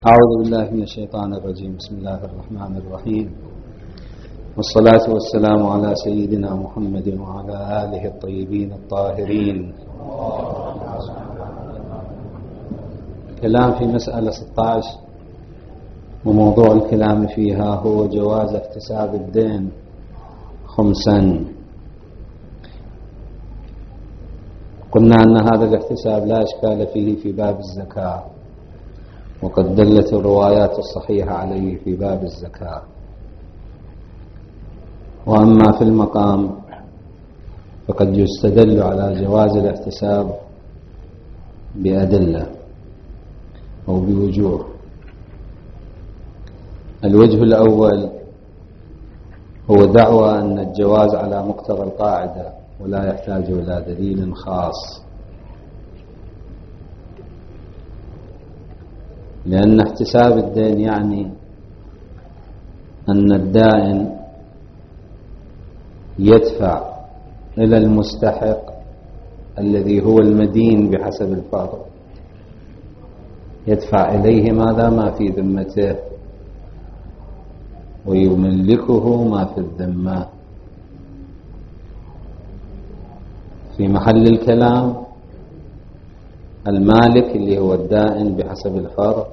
أعوذ بالله من الشيطان الرجيم. بسم الله الرحمن الرحيم، والصلاة والسلام على سيدنا محمد وعلى آله الطيبين الطاهرين. كلام في مسألة 16، وموضوع الكلام فيها هو جواز احتساب الدين خمسا. قلنا أن هذا الاحتساب لا إشكال فيه في باب الزكاة، وقد دلت الروايات الصحيحة عليه في باب الزكاة. وأما في المقام فقد يستدل على جواز الاحتساب بأدلة أو بوجوه. الوجه الأول هو دعوى أن الجواز على مقتضى القاعدة ولا يحتاج إلى دليل خاص، لأن احتساب الدين يعني أن الدائن يدفع إلى المستحق الذي هو المدين بحسب الفرض، يدفع إليه ماذا؟ ما في ذمته، ويملكه ما في الذمة. في محل الكلام المالك اللي هو الدائن بحسب الفرض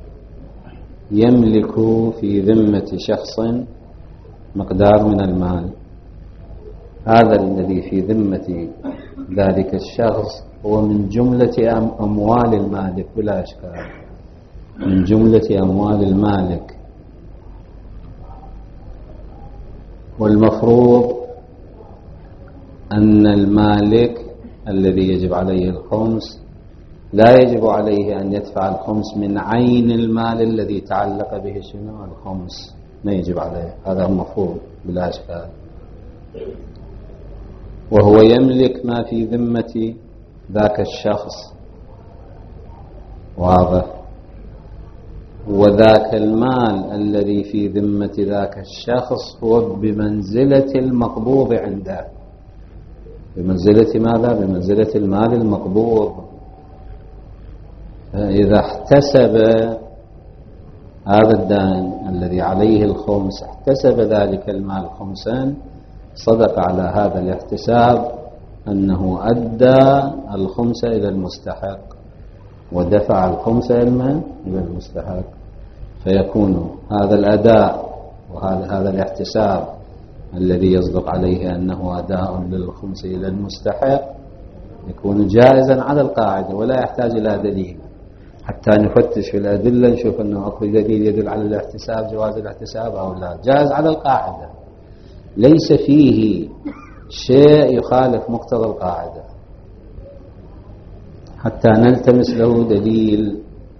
يملك في ذمة شخص مقدار من المال، هذا الذي في ذمة ذلك الشخص هو من جملة أموال المالك بلا إشكال، من جملة أموال المالك. والمفروض أن المالك الذي يجب عليه الخمس لا يجب عليه أن يدفع الخمس من عين المال الذي تعلق به شنو الخمس، ما يجب عليه، هذا المفروض بلا إشكال. وهو يملك ما في ذمة ذاك الشخص، واضح. وذاك المال الذي في ذمة ذاك الشخص هو بمنزلة المقبوض عنده، بمنزلة ماذا؟ بمنزلة المال المقبوض. إذا احتسب هذا الدائن الذي عليه الخمس، احتسب ذلك المال خمسا، صدق على هذا الاحتساب أنه أدى الخمس إلى المستحق ودفع الخمس إلى المستحق، فيكون هذا الأداء وهذا الاحتساب الذي يصدق عليه أنه أداء للخمس إلى المستحق يكون جائزا على القاعدة ولا يحتاج إلى دليل، حتى نفتش في الأدلة نشوف أنه أكو دليل يدل على الاحتساب، جواز الاحتساب أو لا. جائز على القاعدة، ليس فيه شيء يخالف مقتضى القاعدة حتى نلتمس له دليل.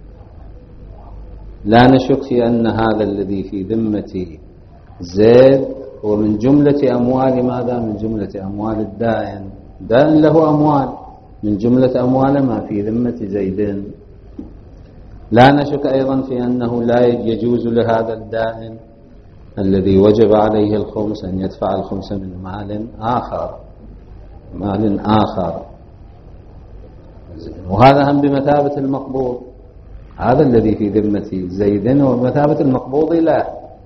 لا نشك في أن هذا الذي في ذمة زيد هو من جملة أموال ماذا؟ من جملة أموال الدائن، دائن له أموال، من جملة أموال ما في ذمة زيد. لا نشك أيضا في أنه لا يجوز لهذا الدائن الذي وجب عليه الخمس أن يدفع الخمس من مال آخر، وهذا هم بمثابة المقبوض، هذا الذي في ذمة زيد ومثابة المقبوض له.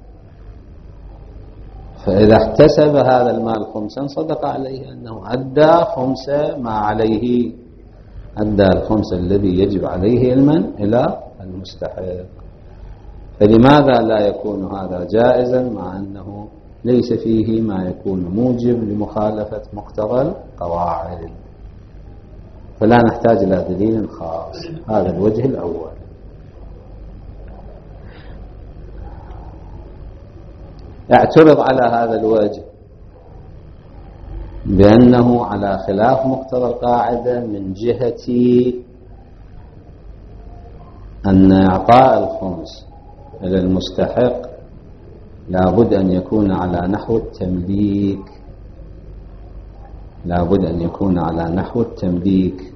فإذا احتسب هذا المال خمسا صدق عليه أنه أدى خمس ما عليه، أدى الخمس الذي يجب عليه إلى المستحق. فلماذا لا يكون هذا جائزا مع أنه ليس فيه ما يكون موجب لمخالفة مقتضى القواعد؟ فلا نحتاج إلى دليل خاص. هذا الوجه الأول. اعترض على هذا الوجه بأنه على خلاف مقتضى القاعدة من جهة أن إعطاء الخمس إلى المستحق لابد أن يكون على نحو التمليك، لابد أن يكون على نحو التمليك،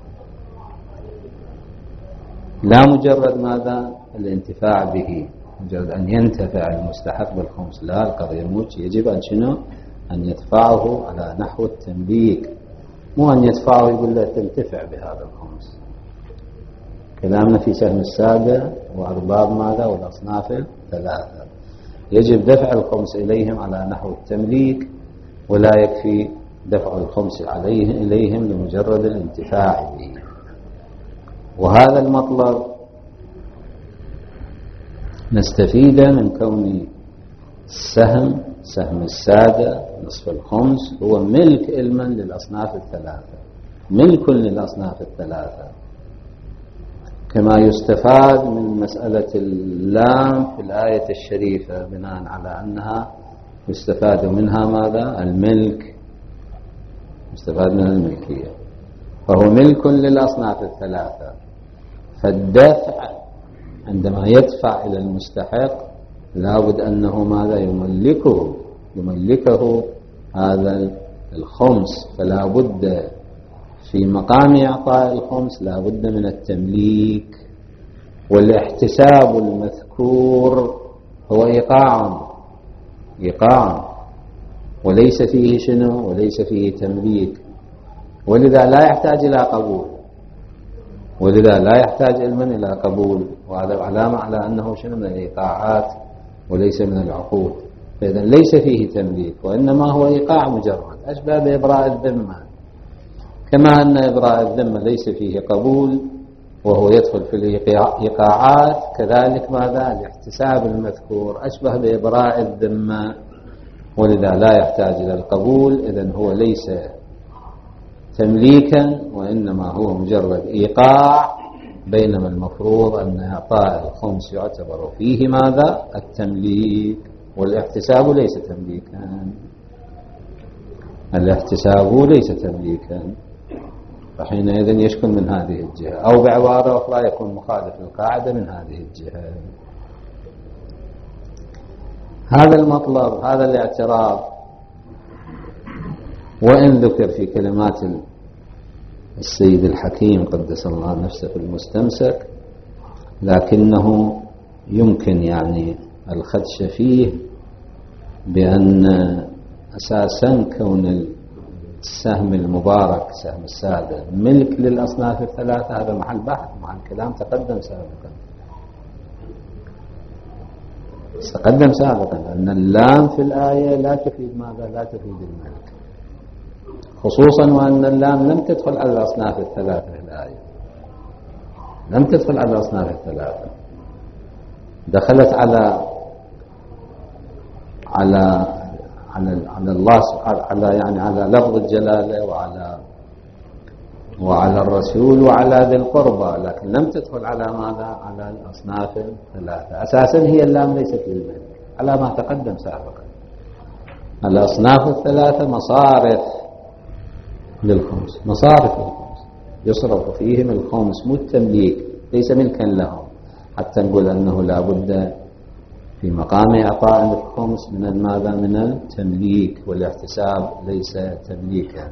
لا مجرد ماذا؟ الانتفاع به، مجرد أن ينتفع المستحق بالخمس، لا، القضية موجه يجب أن شنو؟ أن يدفعه على نحو التمليك، مو أن يدفعه يقول له تنتفع بهذا الخمس. كلامنا في سهم السادة وأرباب ماذا والأصناف الثلاثة. يجب دفع الخمس إليهم على نحو التمليك، ولا يكفي دفع الخمس إليهم لمجرد الانتفاع به. وهذا المطلب نستفيد من كون سهم السادة نصف الخمس هو ملك علما للأصناف الثلاثة، ملك للأصناف الثلاثة، كما يستفاد من مسألة اللام في الآية الشريفة بناء على أنها يستفاد منها ماذا؟ الملك، يستفاد من الملكية، فهو ملك للأصناف الثلاثة. فالدفع عندما يدفع إلى المستحق لابد أنه ماذا؟ يملكه هذا الخمس، فلا بد في مقام إعطاء الخمس لا بد من التمليك. والاحتساب المذكور هو إيقاع وليس فيه شنو؟ وليس فيه تمليك، ولذا لا يحتاج إلى قبول، ولذا لا يحتاج علما إلى قبول، وهذا علامة على أنه شنو؟ من الإيقاعات وليس من العقود. فإذا ليس فيه تمليك وإنما هو إيقاع مجرد، أشبه بإبراء الذمة، كما أن إبراء الذمة ليس فيه قبول وهو يدخل في الإيقاعات، كذلك ماذا؟ الاحتساب المذكور أشبه بإبراء الذمة، ولذا لا يحتاج إلى القبول. إذن هو ليس تمليكا وإنما هو مجرد إيقاع، بينما المفروض أن إعطاء الخمس يعتبر فيه ماذا؟ التمليك، والاحتساب ليس تمليكا، الاحتساب ليس تمليكا، فحينئذ يشكل من هذه الجهة، أو بعبارة أخرى يكون مخالف للقاعدة من هذه الجهة. هذا المطلب، هذا الاعتراض، وإن ذكر في كلمات السيد الحكيم قدس الله نفسه في المستمسك، لكنه يمكن يعني الخدش فيه بأن أساسا كون السهم المبارك سهم السادة ملك للأصناف الثلاثة هذا محل بحث، محل كلام تقدم سابقا أن اللام في الآية لا تفيد ماذا؟ لا تفيد الملك، خصوصا وأن اللام لم تدخل على الأصناف الثلاثة في الآية، لم تدخل على الأصناف الثلاثة، دخلت على الله، على لفظ الجلالة وعلى الرسول وعلى ذي القربى، لكن لم تدخل على ماذا؟ على الأصناف الثلاثة. أساسا هي اللام ليست للملك على ما تقدم سابقا. الأصناف الثلاثة مصارف للخمس، يصرف فيهم الخمس، مو التمليك، ليس ملكا لهم، حتى نقول أنه لا بد في مقام إعطاء الخمس من ماذا؟ من التمليك، والاحتساب ليس تمليكا.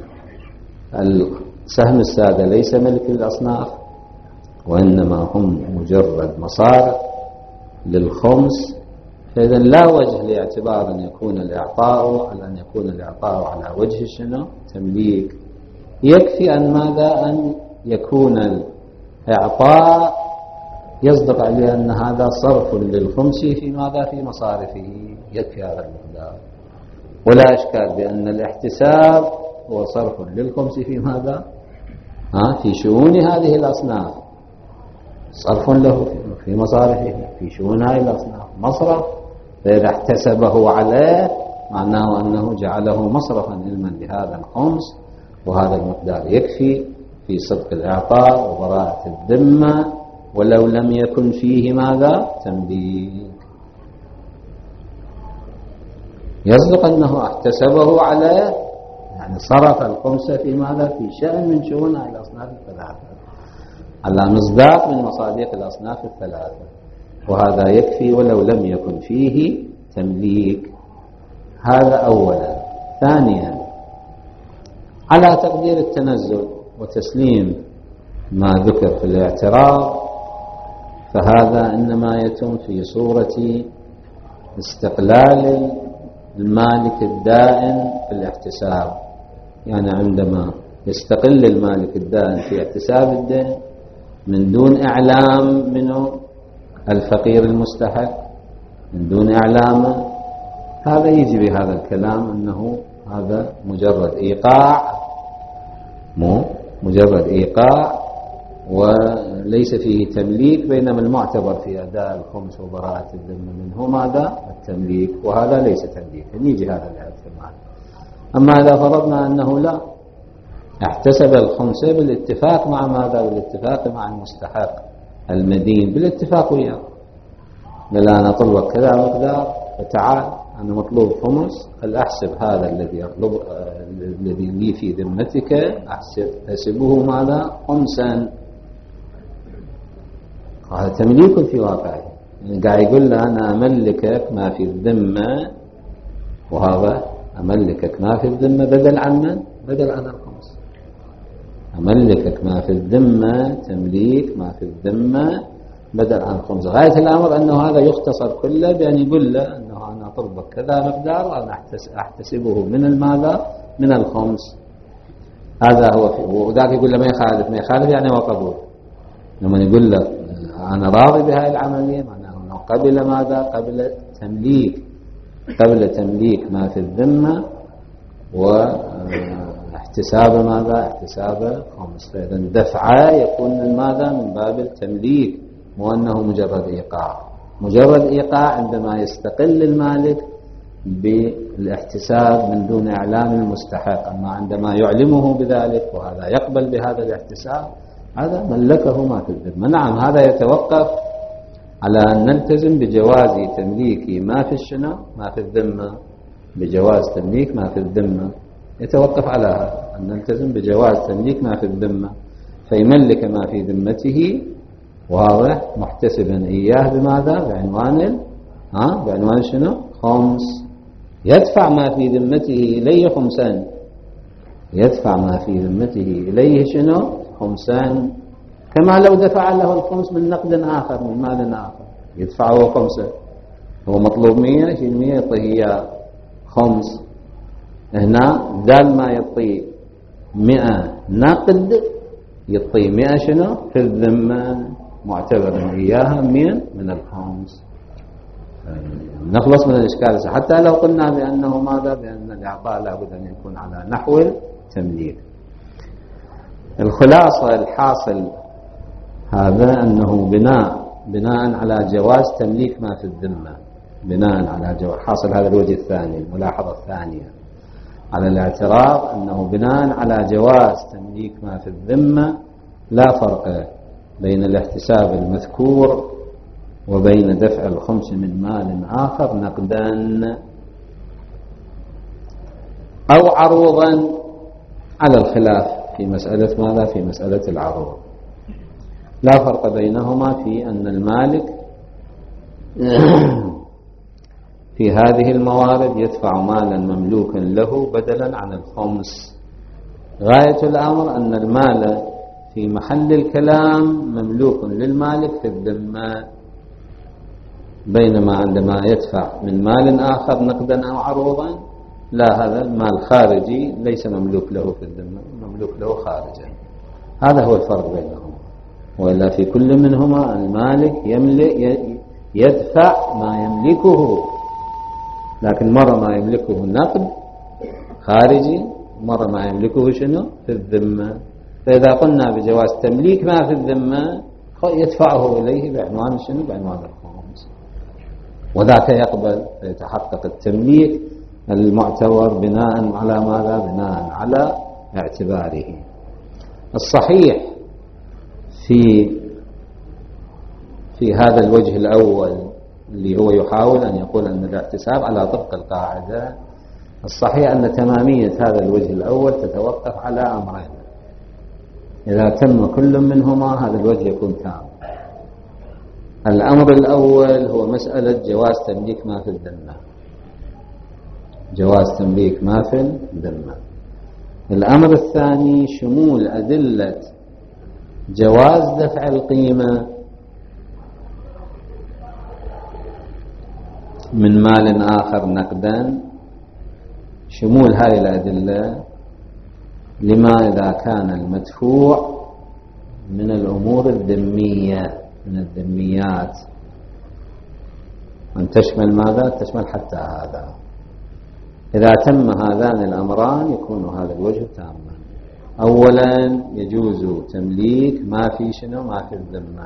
السهم السادة ليس ملك للأصناف وإنما هم مجرد مصارف للخمس، فإذا لا وجه لاعتبار أن يكون الإعطاء على وجه شنو؟ تمليك. يكفي أن ماذا؟ أن يكون الإعطاء يصدق عليه أن هذا صرف للخمس في ماذا؟ في مصارفه، يكفي هذا المقدار، ولا إشكال بأن الاحتساب هو صرف للخمس في ماذا؟ في شؤون هذه الأصناف، صرف له في مصارفه في شؤون هذه الأصناف مصرف، فإذا احتسبه عليه معناه أنه جعله مصرفا علما لهذا الخمس، وهذا المقدار يكفي في صدق الإعطاء وبراءة الذمة، ولو لم يكن فيه ماذا؟ تمليك. يصدق أنه احتسبه عليه، يعني صرف الخمس في ماذا؟ في شأن من شؤون الأصناف الثلاثة، على مصداق من مصادق الأصناف الثلاثة، وهذا يكفي ولو لم يكن فيه تمليك. هذا أولا. ثانيا، على تقدير التنزل وتسليم ما ذكر في الاعتراض، فهذا إنما يتم في صورة استقلال المالك الدائن في الاحتساب، يعني عندما يستقل المالك الدائن في احتساب الدين من دون إعلام منه الفقير المستحق، من دون إعلامه، هذا يجي بهذا الكلام أنه هذا مجرد إيقاع، مجرد إيقاع وليس فيه تمليك، بينما المعتبر في أداء الخمس وبراءة الذمة منه ماذا؟ التمليك، وهذا ليس تمليكا، يجي هذا الاحتمال. أما إذا فرضنا أنه لا، احتسب الخمس بالاتفاق مع ماذا؟ بالاتفاق مع المستحق المدين، بالاتفاق وياه، لا أنا أطلبك كذا مقدار فتعال أنا مطلوب خمس، أحسب هذا الذي أطلب الذي لي في ذمتك أحسبه ماذا؟ خمسا. هذا تمليك في واقعه، يعني قاعد يقول له أنا أملكك ما في الذمة، وهذا أملكك ما في الذمة بدل عن من؟ بدل عن الخمس. أملكك ما في الذمة، تمليك ما في الذمة بدل عن الخمس. غاية الأمر أنه هذا يختصر كله بأن يقول له أنه أنا أطلبك كذا مقدار وأنا أحتسبه من الماذا؟ من الخمس. هذا هو وذاك يقول له ما يخالف، ما يخالف يعني هو قبول. لما يقول له أنا راضي بهذه العملية معناه أنه قبل ماذا؟ قبل تمليك، قبل تمليك ما في الذمة واحتساب ماذا؟ احتساب خمس. فإذا دفعه يكون من ماذا؟ من باب التمليك، مو أنه مجرد إيقاع. مجرد إيقاع عندما يستقل المالك بالاحتساب من دون إعلام المستحق، أما عندما يعلمه بذلك وهذا يقبل بهذا الاحتساب هذا ملكه ما في الذمة. نعم هذا يتوقف على أن نلتزم بجواز تمليك ما في الشنو؟ ما في الذمة، بجواز تمليك ما في الذمة، يتوقف على هذا أن نلتزم بجواز تمليك ما في الذمة، فيملك ما في ذمته واضح محتسبا إياه بماذا؟ بعنوان شنو؟ خمس. يدفع ما في ذمته إليه خمسان، يدفع ما في ذمته إليه شنو؟ خمسان، كما لو دفع له الخمس من نقد آخر، من مال آخر يدفعه خمسة. هو مطلوب 100 يشيل 100 يعطيه إياه خمس. هنا ذال ما يعطيه 100 نقد يعطيه 100 شنو؟ في الذمة، معتبرا إياها من الخمس. نخلص من الإشكال. حتى لو قلنا بأنه ماذا؟ بأن الإعطاء لابد أن يكون على نحو التمليك. الخلاصة الحاصل هذا أنه بناء على جواز تمليك ما في الذمة، بناء على جواز حاصل هذا الوجه الثاني، الملاحظة الثانية على الاعتراض، أنه بناء على جواز تمليك ما في الذمة لا فرق بين الاحتساب المذكور وبين دفع الخمس من مال آخر نقدا أو عروضا، على الخلاف في مسألة ماذا؟ في مسألة العروض. لا فرق بينهما في أن المالك في هذه الموارد يدفع مالا مملوكا له بدلا عن الخمس. غاية الأمر أن المال في محل الكلام مملوك للمالك في الذمة، بينما عندما يدفع من مال آخر نقدا أو عروضا لا، هذا المال خارجي ليس مملوك له في الذمة، مملوك له خارجا. هذا هو الفرق بينهما. وإلا في كل منهما المالك يدفع ما يملكه، لكن مرة ما يملكه نقد خارجي، مرة ما يملكه شنو؟ في الذمة. فإذا قلنا بجواز تمليك ما في الذمة يدفعه إليه بعنوان شنو؟ بعنوان الخمس، وذاك يقبل، فيتحقق التمليك المعتبر بناء على ماذا؟ بناء على اعتباره. الصحيح في هذا الوجه الأول اللي هو يحاول أن يقول أن الاحتساب على طبق القاعدة، الصحيح أن تمامية هذا الوجه الأول تتوقف على أمرين، إذا تم كل منهما هذا الوجه يكون تام. الأمر الأول هو مسألة جواز تمليك ما في الذمة، جواز تمليك ما في الذمة. الأمر الثاني شمول أدلة جواز دفع القيمة من مال آخر نقدا، شمول هذه الأدلة لما إذا كان المدفوع من الأمور الذمية من الذميات، أن تشمل ماذا؟ تشمل حتى هذا. إذا تم هذان الأمران يكون هذا الوجه تاما. أولا يجوز تمليك ما في شنو؟ ما في الذمة.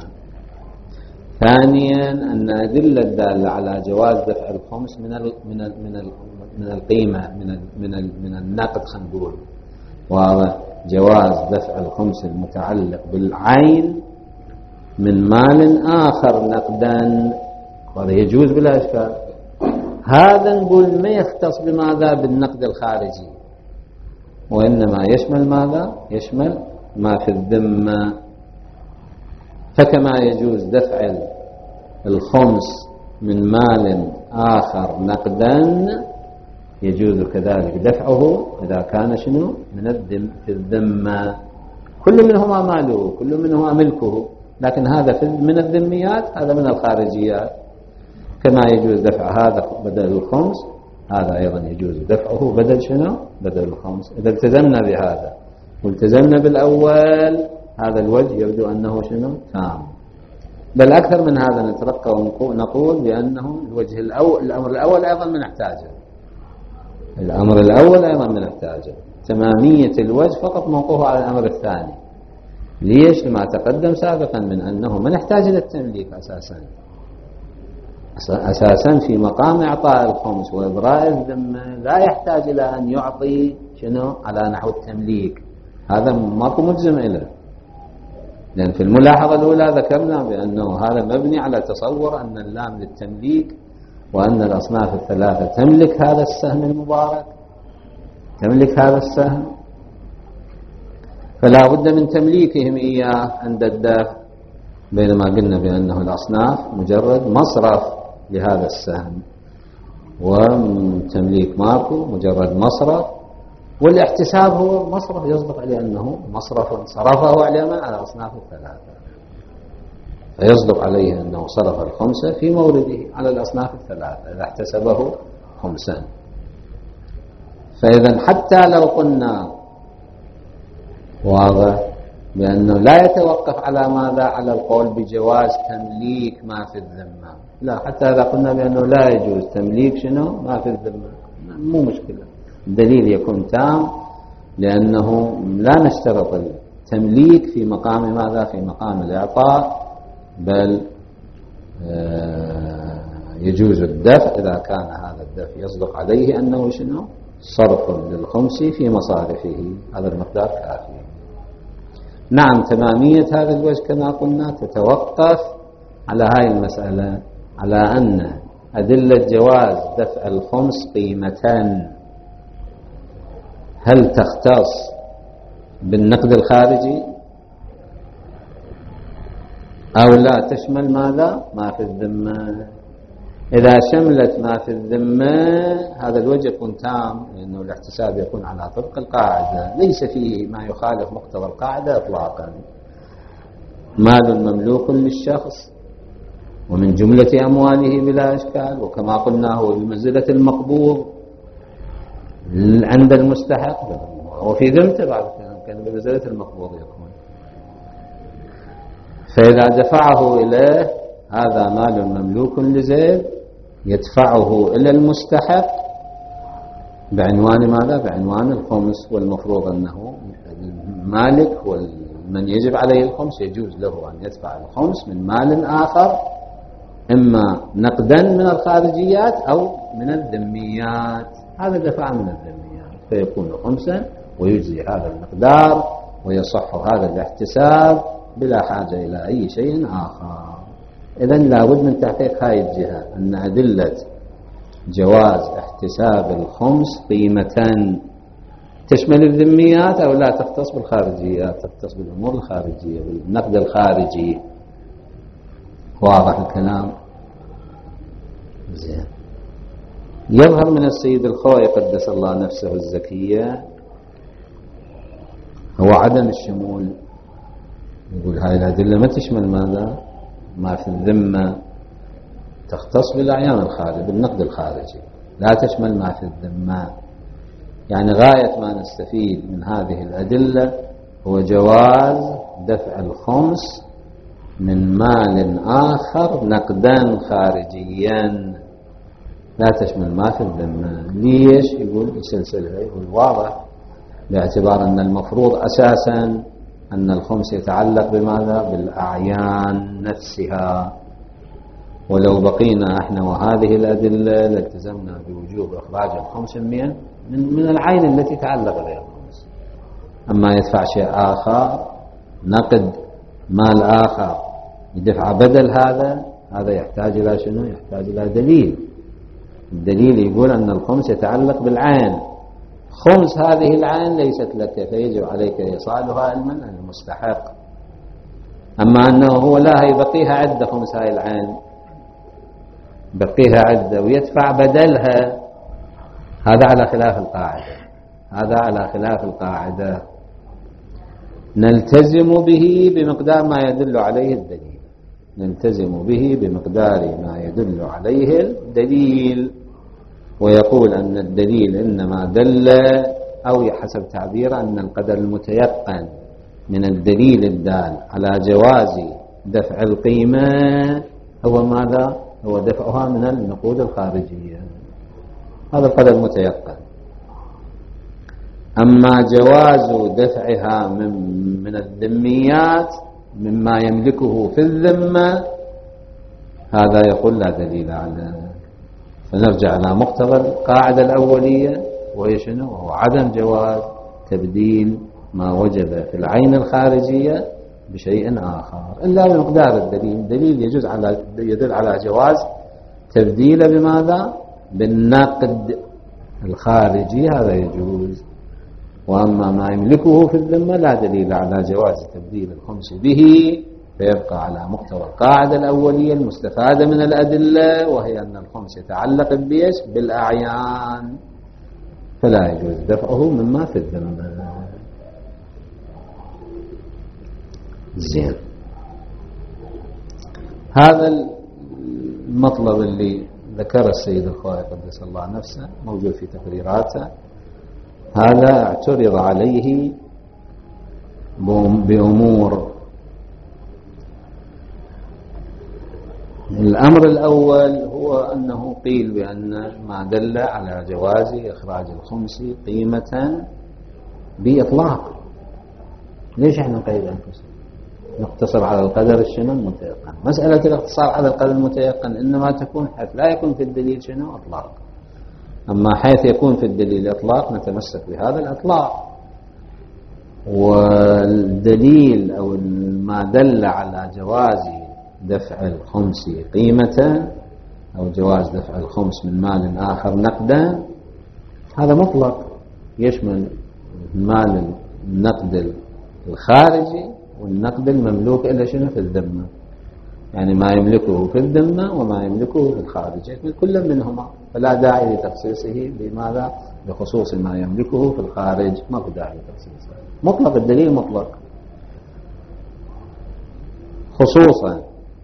ثانيا أن أدلة الدالة على جواز دفع الخمس من القيمة من النقد، خلينا نقول، وهذا جواز دفع الخمس المتعلق بالعين من مال آخر نقدا، وهذا يجوز بلا إشكال. هذا نقول ما يختص بماذا؟ بالنقد الخارجي، وإنما يشمل ماذا؟ يشمل ما في الذمة. فكما يجوز دفع الخمس من مال آخر نقدا، يجوز كذلك دفعه إذا كان شنو؟ في الذمة. كل منهما ماله، كل منهما ملكه، لكن هذا من الذميات، هذا من الخارجيات. كما يجوز دفع هذا بدل الخمس، هذا أيضا يجوز دفعه بدل شنو؟ بدل الخمس، إذا التزمنا بهذا والتزمنا بالأول، هذا الوجه يبدو أنه شنو؟ تام. بل أكثر من هذا نترقى ونقول بأنه الوجه الأمر الأول أيضا من احتاجه، الأمر الأول أيضا من احتاجه. تمامية الوجه فقط موقوف على الأمر الثاني. ليش؟ لما تقدم سابقا من أنه من يحتاج إلى التمليك أساسا في مقام إعطاء الخمس وإبراء الذمة لا يحتاج إلى أن يعطي شنو على نحو التمليك، هذا ماكو مجزم إليه. لأن في الملاحظة الأولى ذكرنا بأنه هذا مبني على تصور أن اللام للتمليك، وأن الأصناف الثلاثة تملك هذا السهم المبارك، تملك هذا السهم، فلا بد من تمليكهم إياه عند الدفع. بينما قلنا بأنه الأصناف مجرد مصرف لهذا السهم، وتمليك ماكو، مجرد مصرف، والاحتساب هو مصرف يصدق عليه أنه مصرف صرفه على الأصناف الثلاثة، فيصدق عليه أنه صرف الخمسة في مورده على الأصناف الثلاثة إذا احتسبه خمسا. فإذا حتى لو قلنا واضح بأنه لا يتوقف على ماذا؟ على القول بجواز تمليك ما في الذمة، لا، حتى إذا قلنا بأنه لا يجوز تمليك شنو؟ ما في الذمة، مو مشكلة، الدليل يكون تام، لأنه لا نشترط التمليك في مقام ماذا؟ في مقام الإعطاء، بل يجوز الدفع إذا كان هذا الدفع يصدق عليه أنه شنو؟ صرف للخمس في مصارفه، هذا المقدار كافي. نعم، تمامية هذا الوجه كما قلنا تتوقف على هاي المسألة، على أن أدلة جواز دفع الخمس قيمة هل تختص بالنقد الخارجي أو لا تشمل ماذا؟ ما في الذمة. إذا شملت ما في الذمة هذا الوجه يكون تام، لأنه الاحتساب يكون على طبق القاعدة، ليس فيه ما يخالف مقتضى القاعدة إطلاقا. مال مملوك للشخص ومن جملة أمواله بلا إشكال، وكما قلنا هو بمنزلة المقبوض عند المستحق، وفي ذمته بعد كان بمنزلة المقبوض يكون. فإذا دفعه إليه هذا مال مملوك لزيد، يدفعه إلى المستحق بعنوان ماذا؟ بعنوان الخمس، والمفروض أنه المالك ومن يجب عليه الخمس يجوز له أن يدفع الخمس من مال آخر، إما نقدا من الخارجيات أو من الذميات. هذا دفع من الذميات فيكون خمسا، ويجزي هذا المقدار ويصح هذا الاحتساب بلا حاجة إلى أي شيء آخر. إذن لابد من تحقيق هاي الجهة، أن أدلة جواز احتساب الخمس قيمة تشمل الذميات أو لا تختص بالخارجيات، تختص بالأمور الخارجية، بالنقد الخارجي. واضح الكلام؟ زين. يظهر من السيد الخوئي قدس الله نفسه الزكية هو عدم الشمول. يقول هاي الأدلة ما تشمل ماذا؟ ما في الذمة، تختص بالأعيان الخارجية، بالنقد الخارجي، لا تشمل ما في الذمة. يعني غاية ما نستفيد من هذه الأدلة هو جواز دفع الخمس من مال آخر نقدا خارجيا لا تشمل ما في الذمة. ليش؟ يقول سلسلة، يقول واضح، باعتبار أن المفروض أساسا أن الخمس يتعلق بماذا؟ بالأعيان نفسها، ولو بقينا احنا وهذه الأدلة لالتزمنا بوجوب إخراج الخمس من العين التي تعلق بها الخمس. أما يدفع شيء آخر، نقد مال آخر يدفع بدل هذا يحتاج إلى شنو؟ يحتاج إلى دليل. الدليل يقول أن الخمس يتعلق بالعين، خمس هذه العين ليست لك فيجب عليك إيصالها علما المستحق. أما أنه هو لا يبقيها عدة خمس هاي العين، بقيها عدة ويدفع بدلها، هذا على خلاف القاعدة، هذا على خلاف القاعدة. نلتزم به بمقدار ما يدل عليه الدليل، نلتزم به بمقدار ما يدل عليه الدليل. ويقول أن الدليل إنما دل، أو حسب تعبيره أن القدر المتيقن من الدليل الدال على جواز دفع القيمة هو ماذا؟ هو دفعها من النقود الخارجية، هذا القدر المتيقن. أما جواز دفعها من الذميات مما يملكه في الذمة، هذا يقول لا دليل عليه. فنرجع على مقتضى القاعدة الأولية، وهي شنو؟ وهو عدم جواز تبديل ما وجد في العين الخارجية بشيء آخر إلا بمقدار الدليل. الدليل يدل على جواز تبديل بماذا؟ بالنقد الخارجي، هذا يجوز. وأما ما يملكه في الذمة لا دليل على جواز تبديل الخمس به، فيبقى على مقتضى القاعدة الأولية المستفادة من الأدلة، وهي أن الخمس يتعلق بإيش؟ بالأعيان، فلا يجوز دفعه مما في الذمة. زين، هذا المطلب اللي ذكر السيد الخوئي قدس الله نفسه موجود في تقريراته، هذا اعترض عليه بأمور. الأمر الأول هو أنه قيل بأن ما دل على جواز إخراج الخمس قيمة بإطلاق. ليش احنا نقيد أنفسنا؟ نقتصر على القدر الشنو المتيقن. مسألة الاقتصار على القدر المتيقن إنما تكون حيث لا يكون في الدليل شنو؟ إطلاق. أما حيث يكون في الدليل إطلاق نتمسك بهذا الإطلاق. والدليل أو ما دل على جواز دفع الخمس قيمة أو جواز دفع الخمس من مال آخر نقدا، هذا مطلق يشمل المال النقد الخارجي والنقد المملوك إلا شنو؟ في الذمة. يعني ما يملكه في الذمة وما يملكه في الخارج، يشمل كل منهما، فلا داعي لتخصيصه بماذا؟ بخصوص ما يملكه في الخارج، ما في داعي لتخصيصه. مطلق الدليل مطلق، خصوصا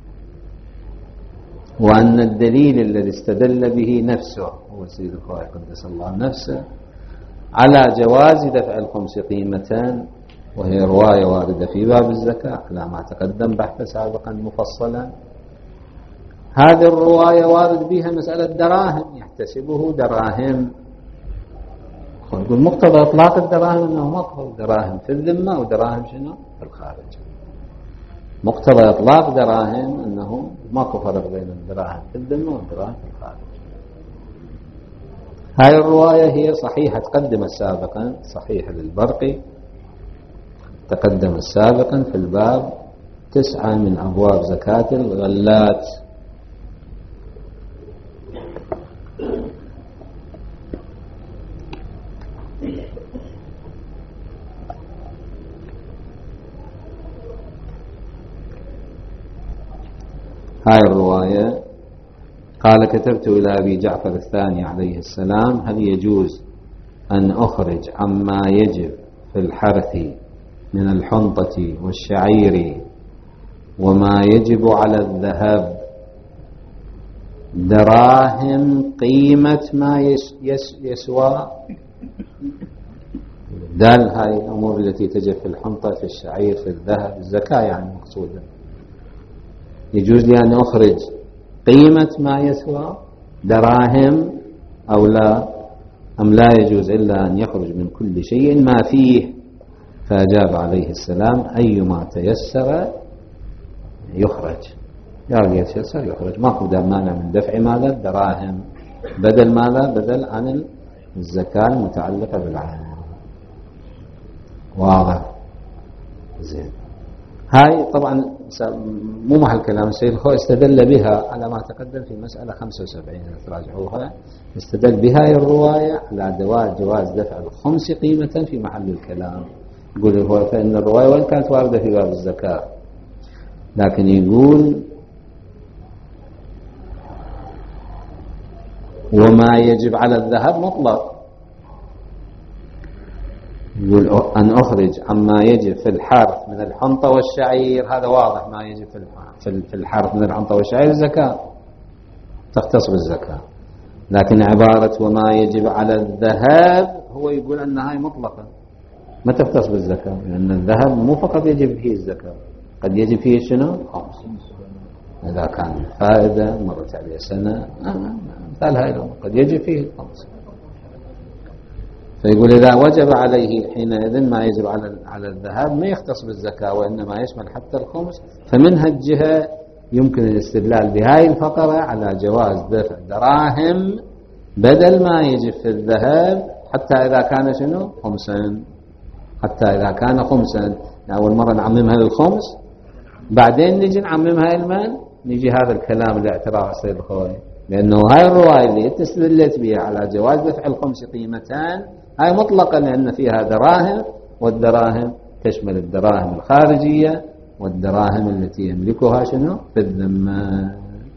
وأن الدليل الذي استدل به نفسه هو السيد الخوئي قدس الله نفسه على جواز دفع الخمس قيمة، وهي رواية واردة في باب الزكاة على ما تقدم بحث سابقا مفصلا. هذه الرواية وارد بها مسألة دراهم، يحتسبه دراهم. يقول مقتضى إطلاق الدراهم أنه مطلق دراهم في الذمة ودراهم شنو؟ في الخارج. مقتضى إطلاق دراهم أنه ماكو فرق بين الدراهم في الذمة والدراهم في الخارج. هاي الرواية هي صحيحة، تقدمت سابقا، صحيحة للبرقي، تقدم سابقا في الباب 9 من أبواب زكاة الغلات. هاي الرواية قال: كتبت إلى أبي جعفر الثاني عليه السلام: هل يجوز أن أخرج عما يجب في الحرث من الحنطة والشعير وما يجب على الذهب دراهم قيمة ما يسوى دال هاي الأمور التي تجب في الحنطة، في الشعير، في الذهب، الزكاة يعني مقصودة. يجوز لي أن أخرج قيمة ما يسوى دراهم أو لا، أم لا يجوز إلا أن يخرج من كل شيء ما فيه؟ فأجاب عليه السلام: أيما تيسر يخرج. يعني يتيسر يخرج، ما قد مانع من دفع ماذا؟ الدراهم، بدل ماذا؟ بدل عن الزكاة المتعلقة بالعين. واضح؟ زين. هاي طبعا مو محل كلام السيد الخوئي، استدل بها على ما تقدم في مسألة 75 تراجعوها، استدل بها الرواية على جواز دفع الخمس قيمة في محل الكلام. يقول هو فإن الرواية وإن كانت واردة في باب الزكاة، لكن يقول وما يجب على الذهب مطلق، يقول أن أخرج عما يجب في الحرث من الحنطة والشعير، هذا واضح. ما يجب في الحرث من الحنطة والشعير الزكاة تختص بالزكاة، لكن عبارة وما يجب على الذهب هو يقول أن هاي مطلقة ما تختص بالزكاة، لأن الذهب مو فقط يجب فيه الزكاة، قد يجب فيه شنو؟ خمس. إذا كان فائدة مرت عليه سنة مثال هاي الأمور قد يجب فيه الخمس. فيقول إذا وجب عليه حينئذ ما يجب على الذهب ما يختص بالزكاة، وإنما يشمل حتى الخمس. فمن هالجهة يمكن الاستدلال بهاي الفقرة على جواز دفع دراهم بدل ما يجب في الذهب، حتى إذا كان شنو؟ خمسا. حتى إذا كان خمسا، أول مرة نعممها للخمس، بعدين نجي نعممها المال، نجي هذا الكلام الاعتراض السيد الخوئي، لأنه هاي الرواية اللي استدلت بها على جواز دفع الخمس قيمتان هاي مطلقة، لأن فيها دراهم، والدراهم تشمل الدراهم الخارجية والدراهم التي يملكها شنو؟ في الذمة.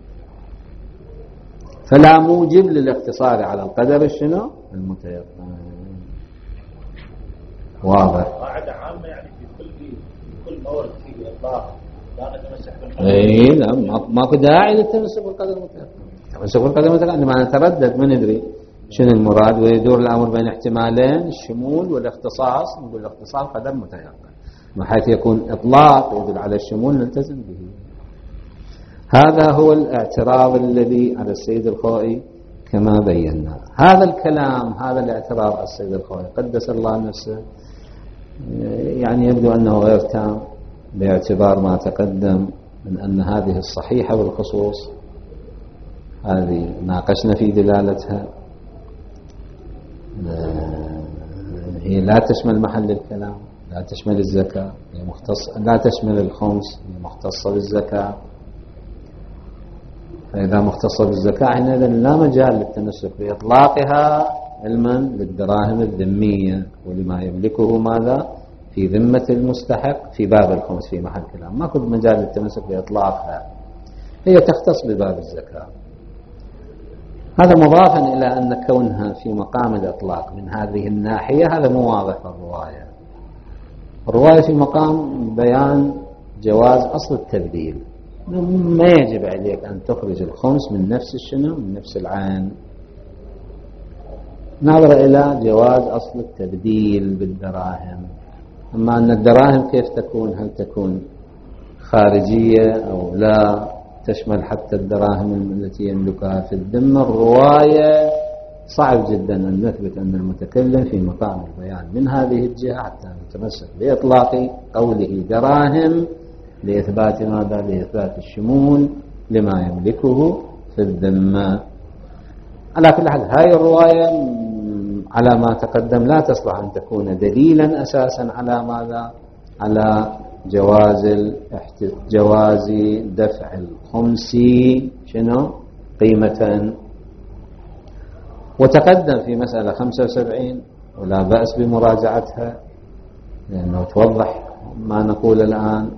فلا موجب للاقتصار على القدر الشنو؟ المتيقن. واضح؟ قاعدة عامة يعني في كل مورد فيه إطلاق لا نتمسك بالقدر. اي لا، ماكو داعي للتمسك بالقدر المتيقن. التمسك بالقدر المتيقن عندما نتردد ما ندري شنو المراد، ويدور الأمر بين احتمالين، الشمول والاختصاص. نقول الاختصاص قدر متيقن، بحيث يكون إطلاق يدل على الشمول نلتزم به. هذا هو الاعتراض الذي على السيد الخوئي كما بينا. هذا الكلام، هذا الاعتراض على السيد الخوئي قدس الله نفسه، يعني يبدو أنه غير تام، باعتبار ما تقدم من أن هذه الصحيحة بالخصوص هذه ناقشنا في دلالتها، هي لا تشمل محل الكلام، لا تشمل الزكاة، هي مختصة، لا تشمل الخمس، هي مختصة بالزكاة. فإذا مختصة بالزكاة حينئذ لا مجال للتمسك بإطلاقها علما للدراهم الذمية ولما يملكه ماذا في ذمة المستحق في باب الخمس في محل كلام، ما كنت مجال للتمسك بإطلاقها، هي تختص بباب الزكاة. هذا مضافا إلى أن كونها في مقام الإطلاق من هذه الناحية هذا مو واضح في الرواية. الرواية في مقام بيان جواز أصل التبديل، ما يجب عليك أن تخرج الخمس من نفس الشنو؟ من نفس العين. نظر إلى جواز أصل التبديل بالدراهم. أما أن الدراهم كيف تكون؟ هل تكون خارجية أو لا تشمل حتى الدراهم التي يملكها في الذمة؟ الرواية صعب جدا أن نثبت أن المتكلم في مقام البيان من هذه الجهة حتى نتمسك بإطلاق قوله دراهم لإثبات ماذا؟ لإثبات الشمول لما يملكه في الذمة. على كل حال هاي الرواية على ما تقدم لا تصلح أن تكون دليلا أساسا على ماذا؟ على جواز دفع الخمس شنو؟ قيمة. وتقدم في مسألة 75 ولا بأس بمراجعتها لأنه توضح ما نقول الآن.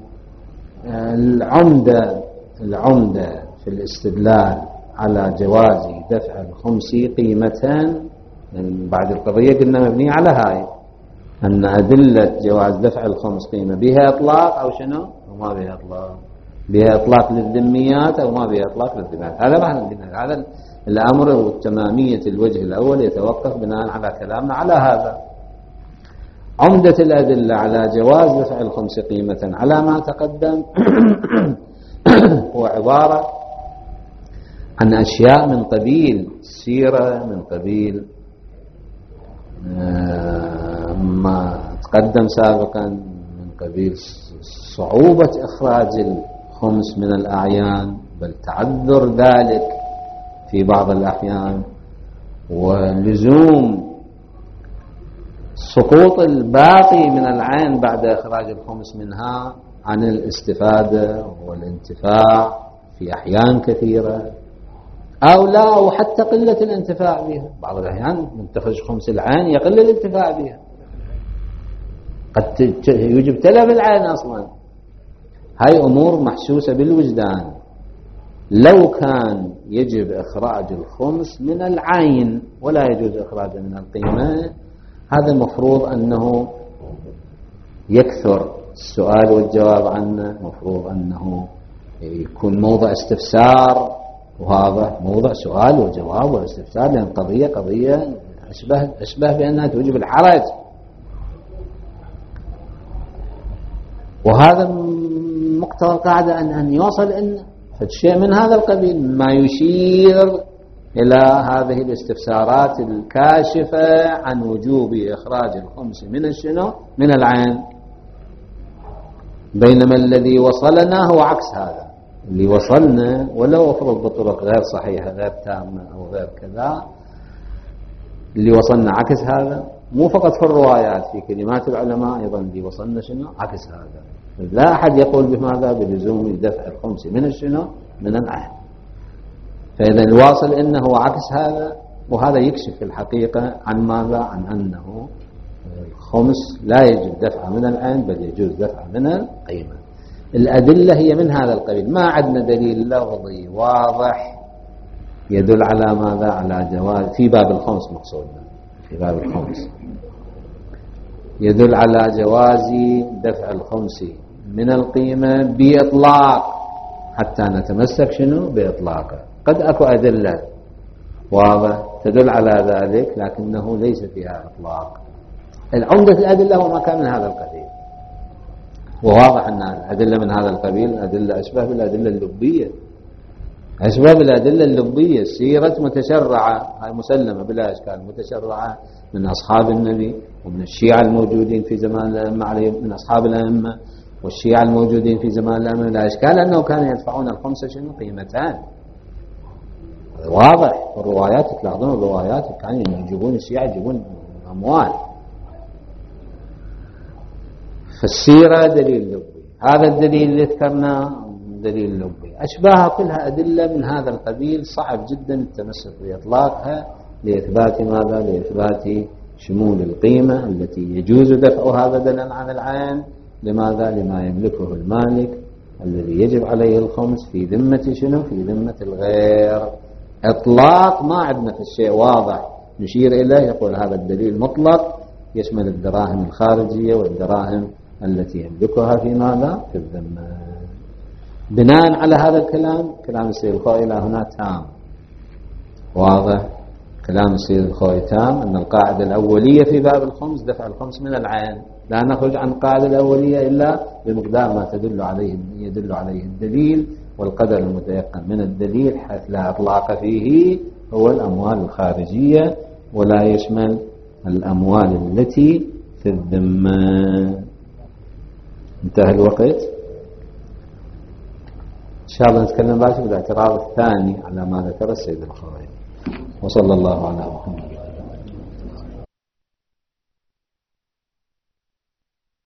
العمدة في الاستدلال على جواز دفع الخمس قيمتان بعد القضية قلنا مبنية على هاي، أن أدلة جواز دفع الخمس قيمة بها إطلاق أو شنو؟ أو ما بها إطلاق، بها إطلاق للذميات أو ما بها إطلاق للذميات. هذا معنى هذا الأمر وتمامية الوجه الأول يتوقف بناء على كلامنا على هذا. عمدة الأدلة على جواز دفع الخمس قيمة على ما تقدم هو عبارة عن أشياء من قبيل السيرة، من قبيل ما تقدم سابقا، من قبيل صعوبة إخراج الخمس من الأعيان، بل تعذر ذلك في بعض الأحيان، ولزوم سقوط الباقي من العين بعد إخراج الخمس منها عن الاستفادة والانتفاع في أحيان كثيرة، أو لا، أو حتى قلة الانتفاع بها. بعض الأحيان من تخرج خمس العين يقل الانتفاع بها، قد يوجب تلف العين أصلا. هاي أمور محسوسة بالوجدان. لو كان يجب إخراج الخمس من العين ولا يجوز إخراجه من القيمة، هذا مفروض أنه يكثر السؤال والجواب عنه، مفروض أنه يكون موضع استفسار، وهذا موضع سؤال وجواب واستفسار، لأن قضية أشبه بأنها توجب الحرج. وهذا مقتضى القاعدة أن يوصل إن شيء من هذا القبيل ما يشير إلى هذه الاستفسارات الكاشفة عن وجوب إخراج الخمس من الشنو؟ من العين. بينما الذي وصلنا هو عكس هذا. اللي وصلنا ولو أفرض بطرق غير صحيحة، غير تامة أو غير كذا، اللي وصلنا عكس هذا، مو فقط في الروايات، في كلمات العلماء أيضا اللي وصلنا شنو؟ عكس هذا. لا أحد يقول بماذا؟ بلزوم دفع الخمس من الشنو؟ من العين. فإذا الواصل إنه عكس هذا، وهذا يكشف في الحقيقة عن ماذا؟ عن أنه الخمس لا يجب دفعه من العين، بل يجوز دفعه من القيمة. الأدلة هي من هذا القبيل، ما عندنا دليل لفظي واضح يدل على ماذا؟ على جواز في باب الخمس، مقصودنا في باب الخمس يدل على جواز دفع الخمس من القيمة بإطلاق، حتى نتمسك شنو؟ بإطلاقه. قد أكو أدلة واضح تدل على ذلك، لكنه ليس فيها إطلاق. العمدة الأدلة هو ما كان من هذا القبيل، وواضح أن الأدلة من هذا القبيل أدلة أشبه بالأدلة اللبية، أشبه بالأدلة اللبية. سيرة متشرعة، هاي مسلمة بلا إشكال، متشرعة من أصحاب النبي ومن الشيعة الموجودين في زمان الأئمة، من أصحاب الأئمة والشيعة الموجودين في زمان الأئمة، لا إشكال أنه كانوا يدفعون الخمسة شنو؟ قيمتان. واضح. الروايات تلاحظون، الروايات كانوا يجيبون الشيعة يجيبون أموال. فالسيرة دليل لبي، هذا الدليل اللي ذكرناه دليل لبي. أشباهها كلها أدلة من هذا القبيل، صعب جدا التمسك بإطلاقها لإثبات ماذا؟ لإثبات شمول القيمة التي يجوز دفعها بدلا عن العين. لماذا؟ لما يملكه المالك الذي يجب عليه الخمس في ذمة شنو؟ في ذمة الغير. إطلاق ما عندنا في الشيء واضح نشير إليه يقول هذا الدليل مطلق يشمل الدراهم الخارجية والدراهم التي يملكها في ماذا؟ في الذمة. بناء على هذا الكلام، كلام السيد الخوئي إلى هنا تام، واضح. كلام السيد الخوئي تام، أن القاعدة الأولية في باب الخمس دفع الخمس من العين، لا نخرج عن القاعدة الأولية إلا بمقدار ما يدل عليه الدليل والقدر المتيقن من الدليل، حيث لا إطلاق فيه، هو الأموال الخارجية ولا يشمل الأموال التي في الذمة. انتهى الوقت. إن شاء الله نتكلم بعد في الاعتراض الثاني على ما ذكر السيد الخوئي. وصلى الله على محمد.